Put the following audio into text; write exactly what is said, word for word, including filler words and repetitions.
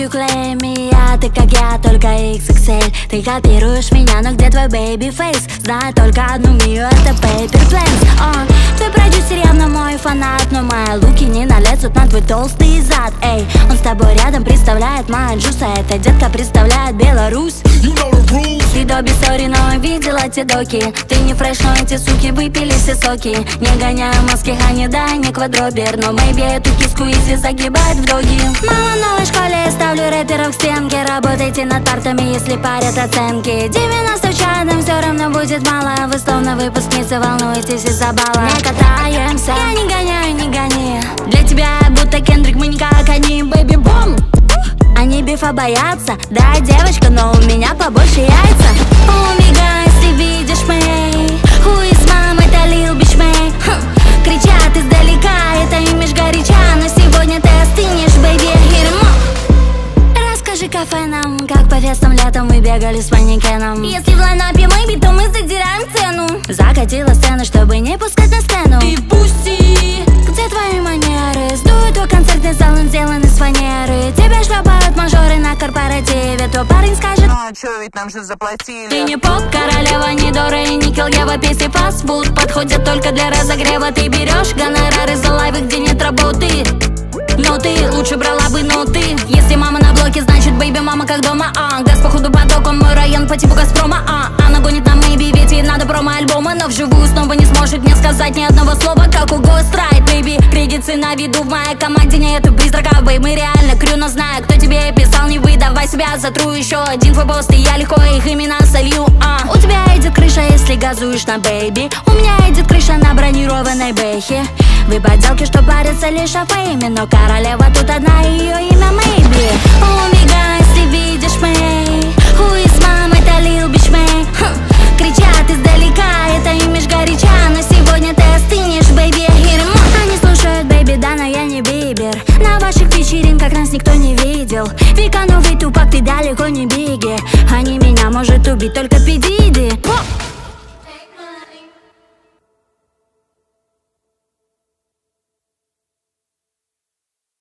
you claim me, а ты как я, только икс икс эль. Ты копируешь меня, но где твой baby face? Знаю только одну мию, это Paper Planes. uh, Твой продюсер явно мой фанат, но мои луки не налезут на твой толстый зад. Эй, он с тобой рядом представляет Манджуса, эта детка представляет Беларусь. You know the rules. Ты Добби, сори, но видела те доки. Ты не фреш, но эти суки выпили все соки. Не гоняю маски, хани, да, не квадробер, но мэйби эту киску изи загибает в доги. Мама, в новой школе я ставлю рэперов к стенке. Работайте над партами, если парят оценки. девяносто в чадом все равно будет мало. Вы словно выпускницы, волнуетесь из-за балла. Не катаемся, я не гоняю, не гони. Для тебя будто Кендрик, мы не как они. Бэйби бум. Они бифа боятся, да, девочка, но у меня побольше яйца. Умигай, если видишь мэй. Who is mom, это Lil Bitch May. Хм. Кричат издалека, это имидж горяча, но сегодня ты остынешь, бэйби, хирмо. Расскажи кафе нам, как по фестам летом мы бегали с манекеном. Если в лайнапе мэйби, то мы задираем цену. Закатила сцену, чтобы не пускать на сцену. И пусти. Где твои манеры? Сдует твой концертный зал, он сделан из фанеры. Тебя шлепают мажоры на корпоративе. То парень скажет: ну а чё, ведь нам же заплатили. ты не поп-королева, не Дора и не Килгева. Песни фастфуд подходят только для разогрева. Ты берешь гонорары за лайвы, где нет работы. Но ты лучше брала бы ноты. Если мама на блоке, значит бэйби мама как дома. а Газ походу поток, он мой район по типу Газпрома. а Она гонит на мэйби, ведь ей надо промо-альбома. Но вживую снова не сможет мне сказать ни одного слова, как у Ghost Ride, бэйби. Кредиты на виду, в моей команде нету призрака. Бэй, мы реально крю, но знаю, кто тебе писал. Не выдавай себя, затру еще один твой пост, и я легко их имена солью. а У тебя идет крыша, если газуешь на бэйби. У меня идет крыша на бронированной бэхе. Вы поделки, что парятся лишь о фейме, но королева тут одна, ее имя мэйби. Умигай, если видишь мэй. Who is mom, это Lil Bitch May. Хм. Кричат издалека, это имидж горяча, но сегодня ты остынешь, бэйби, хирмо. Они слушают бэйби, да, но я не Бибер. На ваших вечеринках нас никто не видел. Вика, новый тупак, ты далеко не биги. Они меня может убить только педиды.